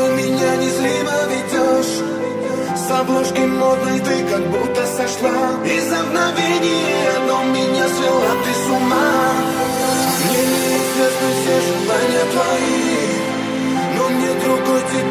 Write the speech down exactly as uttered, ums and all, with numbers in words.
меня незримо ведешь. С обложки модной ты как будто сошла. И за мгновение одно меня свела ты с ума. Мне неизвестны все желания твои, но нет другой тебя.